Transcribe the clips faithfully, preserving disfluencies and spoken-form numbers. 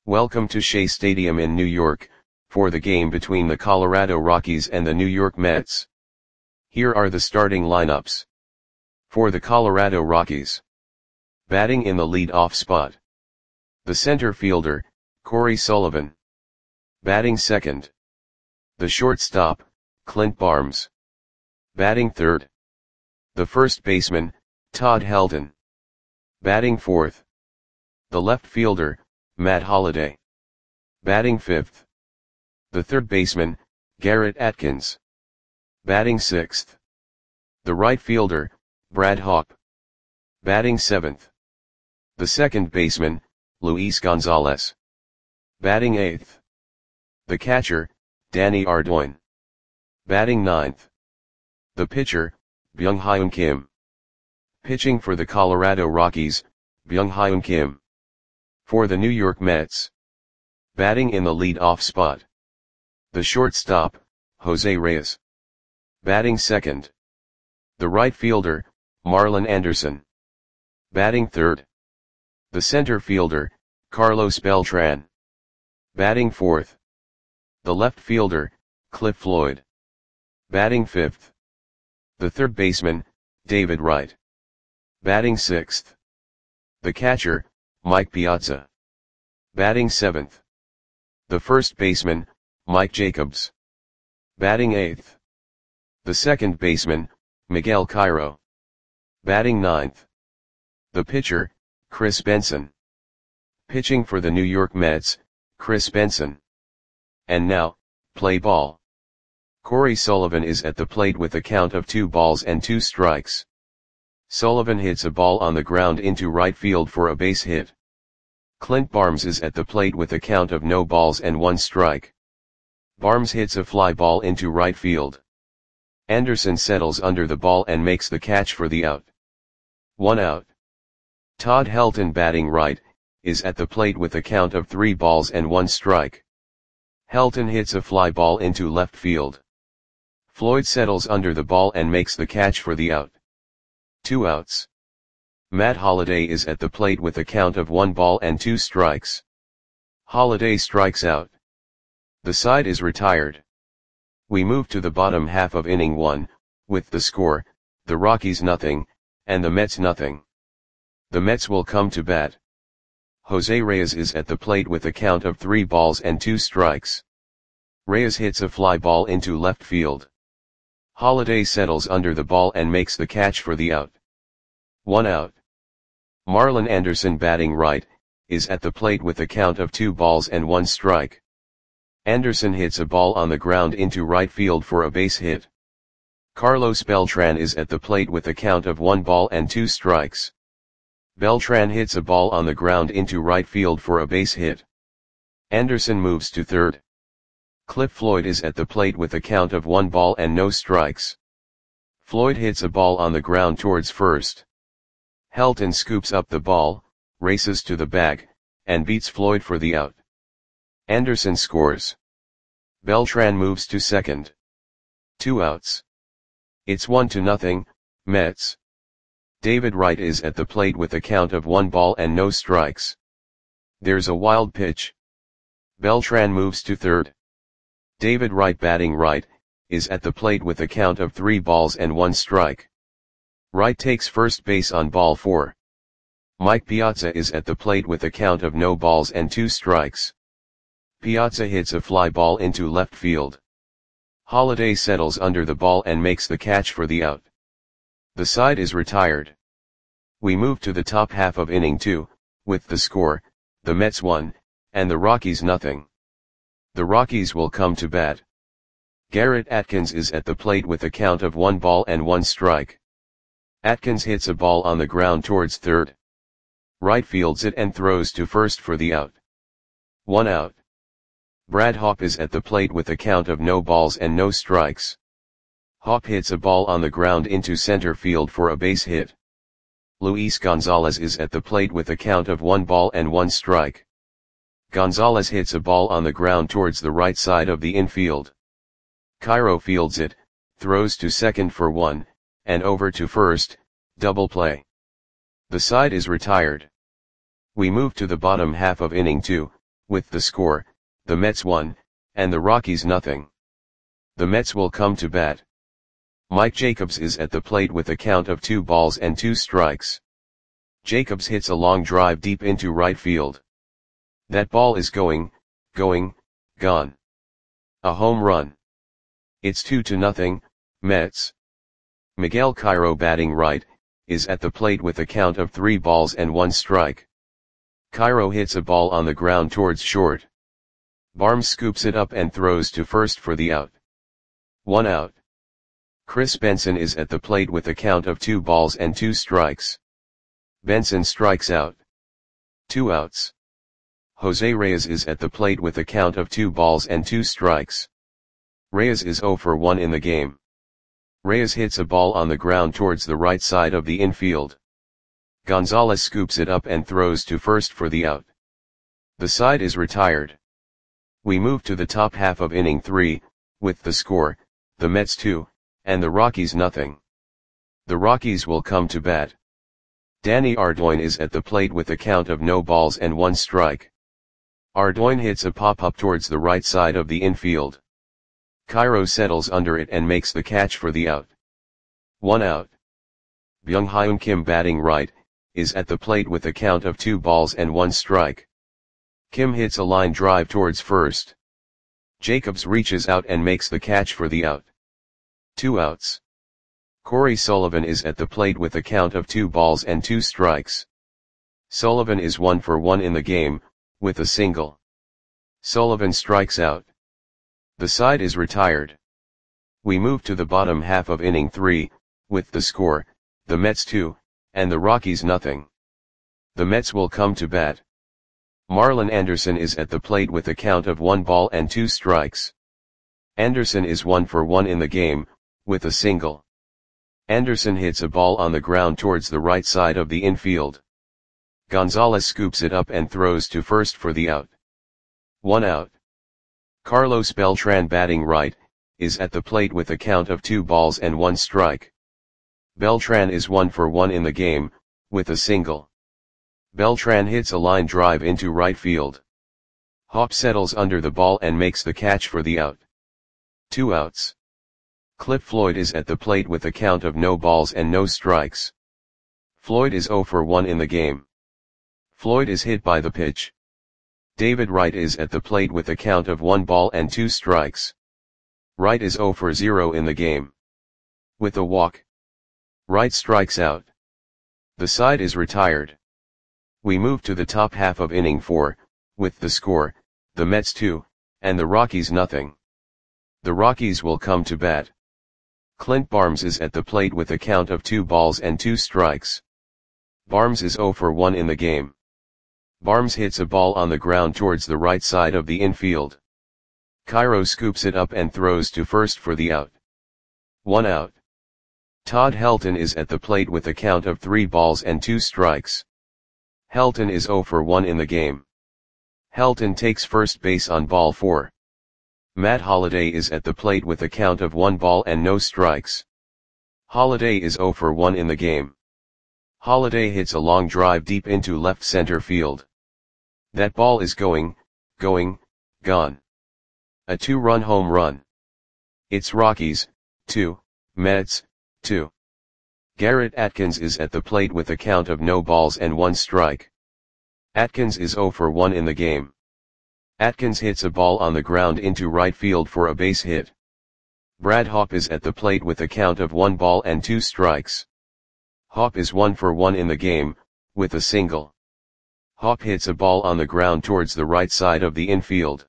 Welcome to Shea Stadium in New York, for the game between the Colorado Rockies and the New York Mets. Here are the starting lineups. For the Colorado Rockies. Batting in the lead-off spot. The center fielder, Corey Sullivan. Batting second. The shortstop, Clint Barnes. Batting third. The first baseman, Todd Helton. Batting fourth. The left fielder, Matt Holliday. Batting fifth. The third baseman, Garrett Atkins. Batting sixth. The right fielder, Brad Hawpe. Batting seventh. The second baseman, Luis Gonzalez. Batting eighth. The catcher, Danny Ardoin. Batting ninth. The pitcher, Byung-Hyun Kim. Pitching for the Colorado Rockies, Byung-Hyun Kim. For the New York Mets. Batting in the lead-off spot. The shortstop, Jose Reyes. Batting second. The right fielder, Marlon Anderson. Batting third. The center fielder, Carlos Beltran. Batting fourth. The left fielder, Cliff Floyd. Batting fifth. The third baseman, David Wright. Batting sixth. The catcher, Mike Piazza. Batting seventh. The first baseman, Mike Jacobs. Batting eighth. The second baseman, Miguel Cairo. Batting ninth. The pitcher, Chris Benson. Pitching for the New York Mets, Chris Benson. And now, play ball. Corey Sullivan is at the plate with a count of two balls and two strikes. Sullivan hits a ball on the ground into right field for a base hit. Clint Barnes is at the plate with a count of no balls and one strike. Barnes hits a fly ball into right field. Anderson settles under the ball and makes the catch for the out. One out. Todd Helton, batting right, is at the plate with a count of three balls and one strike. Helton hits a fly ball into left field. Floyd settles under the ball and makes the catch for the out. Two outs. Matt Holliday is at the plate with a count of one ball and two strikes. Holliday strikes out. The side is retired. We move to the bottom half of inning one, with the score, the Rockies nothing, and the Mets nothing. The Mets will come to bat. Jose Reyes is at the plate with a count of three balls and two strikes. Reyes hits a fly ball into left field. Holliday settles under the ball and makes the catch for the out. One out. Marlon Anderson, batting right, is at the plate with a count of two balls and one strike. Anderson hits a ball on the ground into right field for a base hit. Carlos Beltran is at the plate with a count of one ball and two strikes. Beltran hits a ball on the ground into right field for a base hit. Anderson moves to third. Cliff Floyd is at the plate with a count of one ball and no strikes. Floyd hits a ball on the ground towards first. Helton scoops up the ball, races to the bag, and beats Floyd for the out. Anderson scores. Beltran moves to second. Two outs. It's one to nothing, Mets. David Wright is at the plate with a count of one ball and no strikes. There's a wild pitch. Beltran moves to third. David Wright, batting right, is at the plate with a count of three balls and one strike. Wright takes first base on ball four. Mike Piazza is at the plate with a count of no balls and two strikes. Piazza hits a fly ball into left field. Holliday settles under the ball and makes the catch for the out. The side is retired. We move to the top half of inning two, with the score, the Mets one, and the Rockies nothing. The Rockies will come to bat. Garrett Atkins is at the plate with a count of one ball and one strike. Atkins hits a ball on the ground towards third. Wright fields it and throws to first for the out. One out. Brad Hawpe is at the plate with a count of no balls and no strikes. Hawpe hits a ball on the ground into center field for a base hit. Luis Gonzalez is at the plate with a count of one ball and one strike. Gonzalez hits a ball on the ground towards the right side of the infield. Cairo fields it, throws to second for one, and over to first, double play. The side is retired. We move to the bottom half of inning two, with the score, the Mets one, and the Rockies nothing. The Mets will come to bat. Mike Jacobs is at the plate with a count of two balls and two strikes. Jacobs hits a long drive deep into right field. That ball is going, going, gone. A home run. It's two to nothing, Mets. Miguel Cairo, batting right, is at the plate with a count of three balls and one strike. Cairo hits a ball on the ground towards short. Barnes scoops it up and throws to first for the out. One out. Chris Benson is at the plate with a count of two balls and two strikes. Benson strikes out. Two outs. Jose Reyes is at the plate with a count of two balls and two strikes. Reyes is zero for one in the game. Reyes hits a ball on the ground towards the right side of the infield. Gonzalez scoops it up and throws to first for the out. The side is retired. We move to the top half of inning three, with the score, the Mets two, and the Rockies nothing. The Rockies will come to bat. Danny Ardoin is at the plate with a count of no balls and one strike. Ardoin hits a pop-up towards the right side of the infield. Cairo settles under it and makes the catch for the out. One out. Byung-Hyun Kim, batting right, is at the plate with a count of two balls and one strike. Kim hits a line drive towards first. Jacobs reaches out and makes the catch for the out. Two outs. Corey Sullivan is at the plate with a count of two balls and two strikes. Sullivan is one for one in the game, with a single. Sullivan strikes out. The side is retired. We move to the bottom half of inning three, with the score, the Mets two, and the Rockies nothing. The Mets will come to bat. Marlon Anderson is at the plate with a count of one ball and two strikes. Anderson is one for one in the game, with a single. Anderson hits a ball on the ground towards the right side of the infield. Gonzalez scoops it up and throws to first for the out. One out. Carlos Beltran, batting right, is at the plate with a count of two balls and one strike. Beltran is one for one in the game, with a single. Beltran hits a line drive into right field. Hop settles under the ball and makes the catch for the out. Two outs. Cliff Floyd is at the plate with a count of no balls and no strikes. Floyd is zero for one in the game. Floyd is hit by the pitch. David Wright is at the plate with a count of one ball and two strikes. Wright is zero for zero in the game. With a walk, Wright strikes out. The side is retired. We move to the top half of inning four, with the score, the Mets two, and the Rockies nothing. The Rockies will come to bat. Clint Barnes is at the plate with a count of two balls and two strikes. Barnes is zero for one in the game. Barnes hits a ball on the ground towards the right side of the infield. Cairo scoops it up and throws to first for the out. One out. Todd Helton is at the plate with a count of three balls and two strikes. Helton is zero for one in the game. Helton takes first base on ball four. Matt Holliday is at the plate with a count of one ball and no strikes. Holliday is zero for one in the game. Holliday hits a long drive deep into left center field. That ball is going, going, gone. A two-run home run. It's Rockies, two, Mets, two. Garrett Atkins is at the plate with a count of no balls and one strike. Atkins is zero for one in the game. Atkins hits a ball on the ground into right field for a base hit. Brad Hawpe is at the plate with a count of one ball and two strikes. Hawpe is one for one in the game, with a single. Hawpe hits a ball on the ground towards the right side of the infield.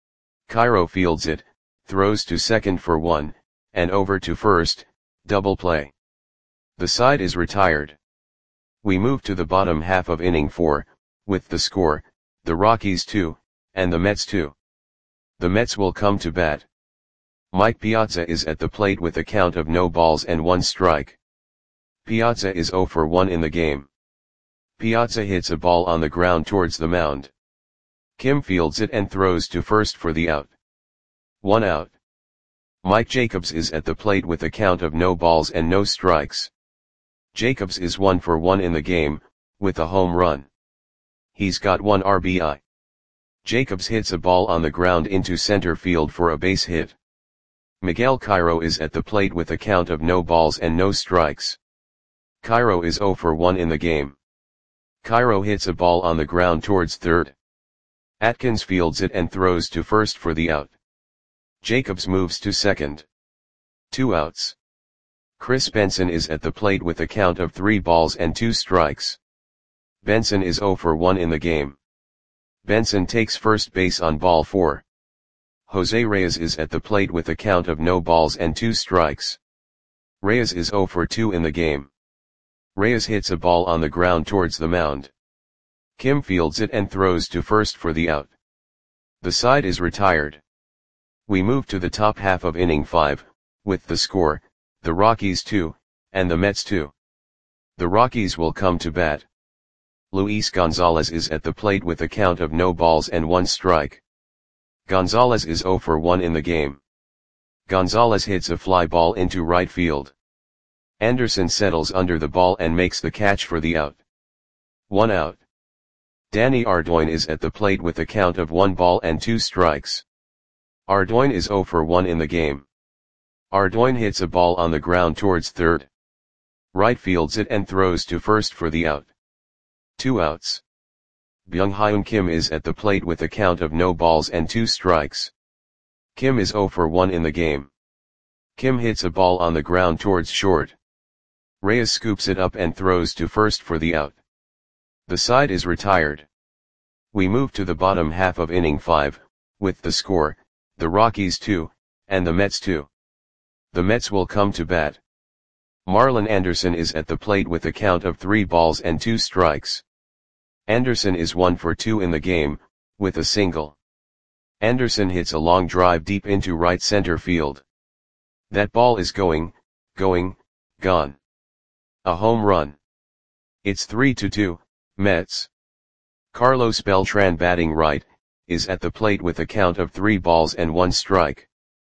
Cairo fields it, throws to second for one, and over to first, double play. The side is retired. We move to the bottom half of inning four, with the score, the Rockies two, and the Mets two. The Mets will come to bat. Mike Piazza is at the plate with a count of no balls and one strike. Piazza is zero for one in the game. Piazza hits a ball on the ground towards the mound. Kim fields it and throws to first for the out. One out. Mike Jacobs is at the plate with a count of no balls and no strikes. Jacobs is one for one in the game, with a home run. He's got one R B I. Jacobs hits a ball on the ground into center field for a base hit. Miguel Cairo is at the plate with a count of no balls and no strikes. Cairo is zero for one in the game. Cairo hits a ball on the ground towards third. Atkins fields it and throws to first for the out. Jacobs moves to second. Two outs. Chris Benson is at the plate with a count of three balls and two strikes. Benson is zero for one in the game. Benson takes first base on ball four. Jose Reyes is at the plate with a count of no balls and two strikes. Reyes is zero for two in the game. Reyes hits a ball on the ground towards the mound. Kim fields it and throws to first for the out. The side is retired. We move to the top half of inning five, with the score, the Rockies two, and the Mets two. The Rockies will come to bat. Luis Gonzalez is at the plate with a count of no balls and one strike. Gonzalez is zero for one in the game. Gonzalez hits a fly ball into right field. Anderson settles under the ball and makes the catch for the out. One out. Danny Ardoin is at the plate with a count of one ball and two strikes. Ardoin is zero for one in the game. Ardoin hits a ball on the ground towards third. Right fields it and throws to first for the out. Two outs. Byung-Hyun Kim is at the plate with a count of no balls and two strikes. Kim is zero for one in the game. Kim hits a ball on the ground towards short. Reyes scoops it up and throws to first for the out. The side is retired. We move to the bottom half of inning five, with the score, the Rockies two, and the Mets two. The Mets will come to bat. Marlon Anderson is at the plate with a count of three balls and two strikes. Anderson is one for two in the game, with a single. Anderson hits a long drive deep into right center field. That ball is going, going, gone. A home run. It's three to two, Mets. Carlos Beltran, batting right, is at the plate with a count of three balls and one strike.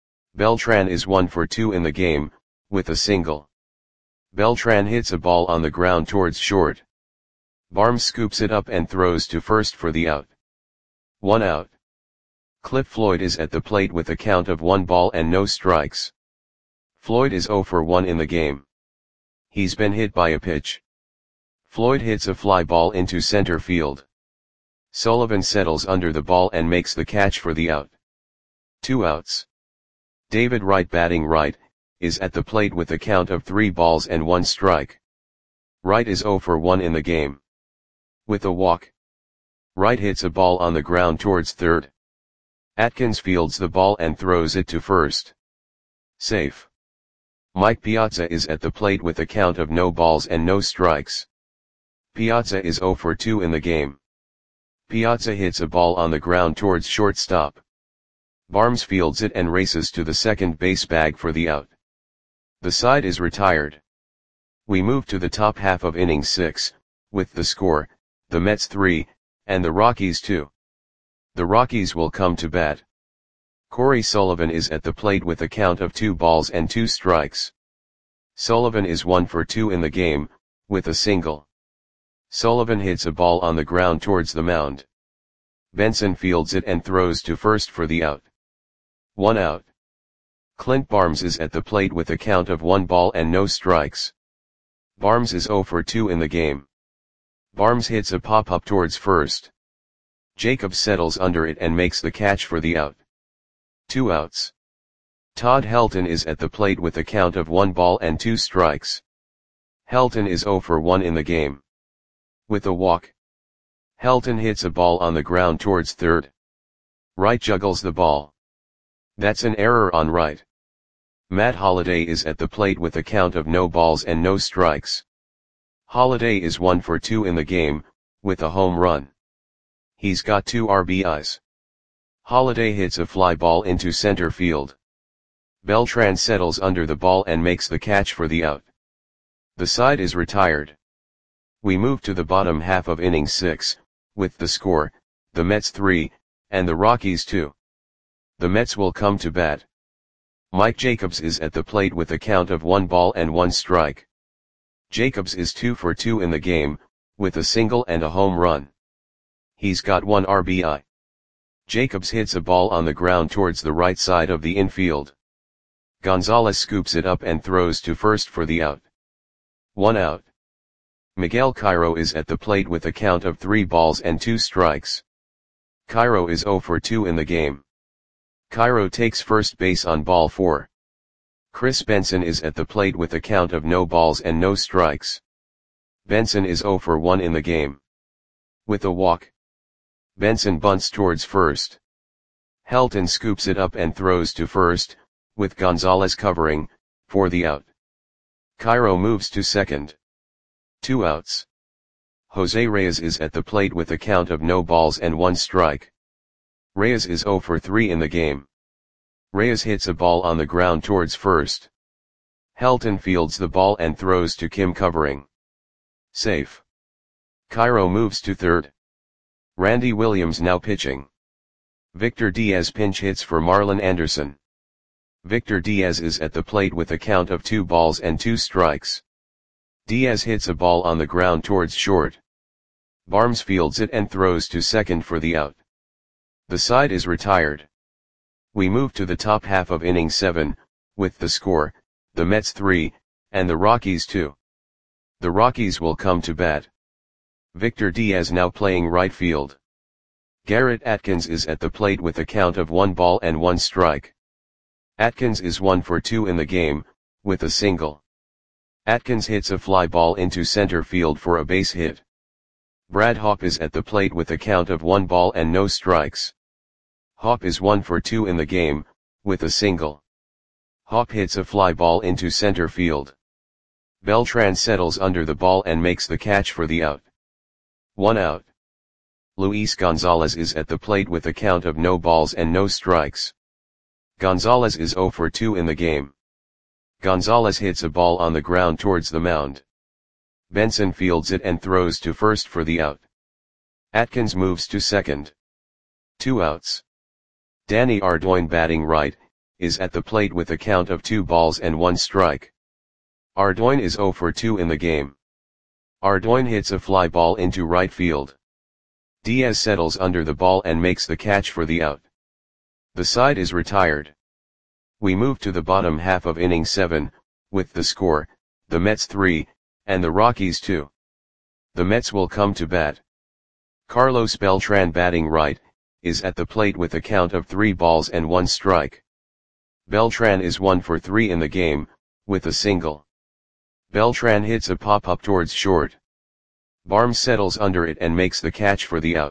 Beltran is one for two in the game, with a single. Beltran hits a ball on the ground towards short. Barnes scoops it up and throws to first for the out. One out. Cliff Floyd is at the plate with a count of one ball and no strikes. Floyd is zero for one in the game. He's been hit by a pitch. Floyd hits a fly ball into center field. Sullivan settles under the ball and makes the catch for the out. Two outs. David Wright, batting right, is at the plate with a count of three balls and one strike. Wright is zero for one in the game. With a walk. Wright hits a ball on the ground towards third. Atkins fields the ball and throws it to first. Safe. Mike Piazza is at the plate with a count of no balls and no strikes. Piazza is zero for two in the game. Piazza hits a ball on the ground towards shortstop. Barnes fields it and races to the second base bag for the out. The side is retired. We move to the top half of inning six, with the score, the Mets three, and the Rockies two. The Rockies will come to bat. Corey Sullivan is at the plate with a count of two balls and two strikes. Sullivan is one for two in the game, with a single. Sullivan hits a ball on the ground towards the mound. Benson fields it and throws to first for the out. One out. Clint Barnes is at the plate with a count of one ball and no strikes. Barnes is zero for two in the game. Barnes hits a pop-up towards first. Jacobs settles under it and makes the catch for the out. Two outs. Todd Helton is at the plate with a count of one ball and two strikes. Helton is zero for one in the game. With a walk. Helton hits a ball on the ground towards third. Wright juggles the ball. That's an error on Wright. Matt Holliday is at the plate with a count of no balls and no strikes. Holliday is one for two in the game, with a home run. He's got two R B Is. Holliday hits a fly ball into center field. Beltran settles under the ball and makes the catch for the out. The side is retired. We move to the bottom half of inning six, with the score, the Mets three, and the Rockies two. The Mets will come to bat. Mike Jacobs is at the plate with a count of one ball and one strike. Jacobs is two for two in the game, with a single and a home run. He's got one R B I. Jacobs hits a ball on the ground towards the right side of the infield. Gonzalez scoops it up and throws to first for the out. One out. Miguel Cairo is at the plate with a count of three balls and two strikes. Cairo is zero for two in the game. Cairo takes first base on ball four. Chris Benson is at the plate with a count of no balls and no strikes. Benson is zero for one in the game. With a walk, Benson bunts towards first. Helton scoops it up and throws to first, with Gonzalez covering, for the out. Cairo moves to second. Two outs. Jose Reyes is at the plate with a count of no balls and one strike. Reyes is zero for three in the game. Reyes hits a ball on the ground towards first. Helton fields the ball and throws to Kim covering. Safe. Cairo moves to third. Randy Williams now pitching. Victor Diaz pinch hits for Marlon Anderson. Victor Diaz is at the plate with a count of two balls and two strikes. Diaz hits a ball on the ground towards short. Barnes fields it and throws to second for the out. The side is retired. We move to the top half of inning seven, with the score, the Mets three, and the Rockies two. The Rockies will come to bat. Victor Diaz now playing right field. Garrett Atkins is at the plate with a count of one ball and one strike. Atkins is one for two in the game, with a single. Atkins hits a fly ball into center field for a base hit. Brad Hawpe is at the plate with a count of one ball and no strikes. Hawpe is one for two in the game, with a single. Hawpe hits a fly ball into center field. Beltran settles under the ball and makes the catch for the out. One out. Luis Gonzalez is at the plate with a count of no balls and no strikes. Gonzalez is zero for two in the game. Gonzalez hits a ball on the ground towards the mound. Benson fields it and throws to first for the out. Atkins moves to second. Two outs. Danny Ardoin batting right, is at the plate with a count of two balls and one strike. Ardoin is zero for two in the game. Ardoin hits a fly ball into right field. Diaz settles under the ball and makes the catch for the out. The side is retired. We move to the bottom half of inning seven, with the score, the Mets three, and the Rockies two. The Mets will come to bat. Carlos Beltran batting right, is at the plate with a count of three balls and one strike. Beltran is one for three in the game, with a single. Beltran hits a pop-up towards short. Barnes settles under it and makes the catch for the out.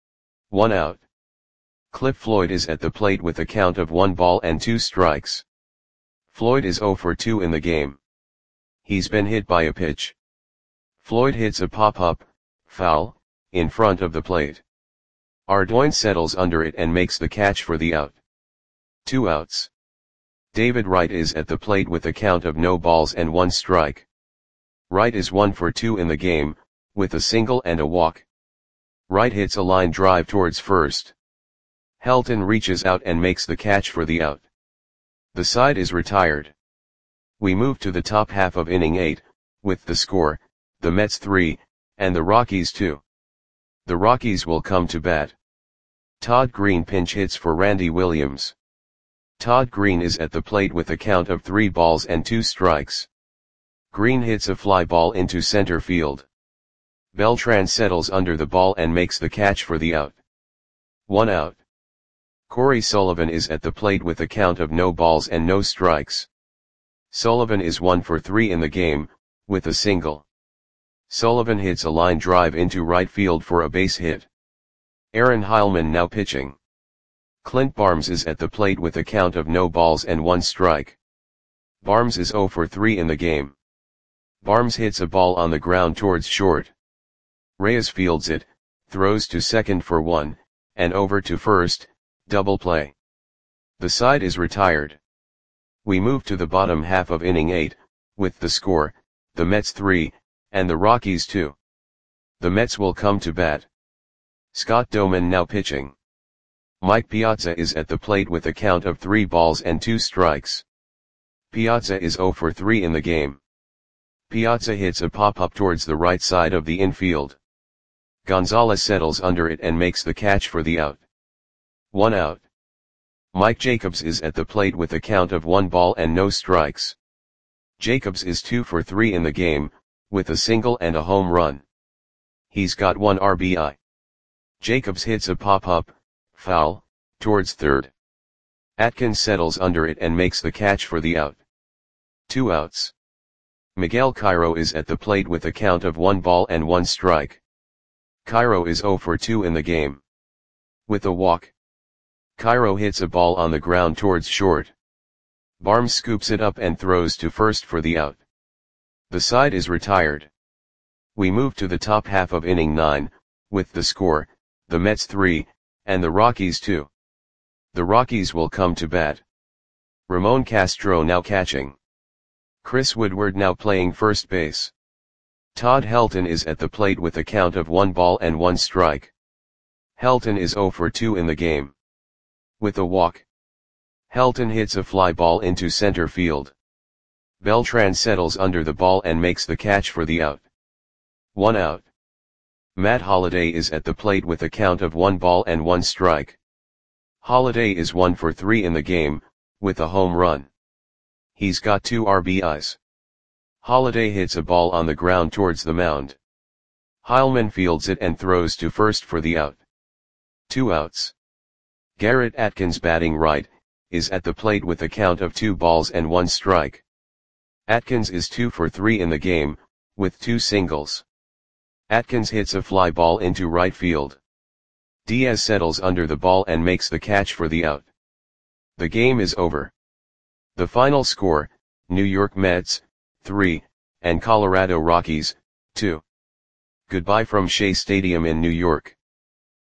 One out. Cliff Floyd is at the plate with a count of one ball and two strikes. Floyd is zero for two in the game. He's been hit by a pitch. Floyd hits a pop-up, foul, in front of the plate. Ardoin settles under it and makes the catch for the out. Two outs. David Wright is at the plate with a count of no balls and one strike. Wright is one for two in the game, with a single and a walk. Wright hits a line drive towards first. Helton reaches out and makes the catch for the out. The side is retired. We move to the top half of inning eight, with the score, the Mets three, and the Rockies two. The Rockies will come to bat. Todd Green pinch hits for Randy Williams. Todd Green is at the plate with a count of three balls and two strikes. Green hits a fly ball into center field. Beltran settles under the ball and makes the catch for the out. One out. Corey Sullivan is at the plate with a count of no balls and no strikes. Sullivan is one for three in the game, with a single. Sullivan hits a line drive into right field for a base hit. Aaron Heilman now pitching. Clint Barnes is at the plate with a count of no balls and one strike. Barnes is zero for three in the game. Barnes hits a ball on the ground towards short. Reyes fields it, throws to second for one, and over to first, double play. The side is retired. We move to the bottom half of inning eight, with the score, the Mets three, and the Rockies two. The Mets will come to bat. Scott Doman now pitching. Mike Piazza is at the plate with a count of three balls and two strikes. Piazza is zero for three in the game. Piazza hits a pop-up towards the right side of the infield. Gonzalez settles under it and makes the catch for the out. One out. Mike Jacobs is at the plate with a count of one ball and no strikes. Jacobs is two for three in the game, with a single and a home run. He's got one R B I. Jacobs hits a pop-up, foul, towards third. Atkins settles under it and makes the catch for the out. Two outs. Miguel Cairo is at the plate with a count of one ball and one strike. Cairo is zero for two in the game. With a walk. Cairo hits a ball on the ground towards short. Barnes scoops it up and throws to first for the out. The side is retired. We move to the top half of inning nine, with the score, the Mets three, and the Rockies two. The Rockies will come to bat. Ramon Castro now catching. Chris Woodward now playing first base. Todd Helton is at the plate with a count of one ball and one strike. Helton is zero for two in the game. With a walk. Helton hits a fly ball into center field. Beltran settles under the ball and makes the catch for the out. One out. Matt Holliday is at the plate with a count of one ball and one strike. Holliday is one for three in the game, with a home run. He's got two R B Is. Holliday hits a ball on the ground towards the mound. Heilman fields it and throws to first for the out. Two outs. Garrett Atkins, batting right, is at the plate with a count of two balls and one strike. Atkins is two for three in the game, with two singles. Atkins hits a fly ball into right field. Diaz settles under the ball and makes the catch for the out. The game is over. The final score, New York Mets, three, and Colorado Rockies, two. Goodbye from Shea Stadium in New York.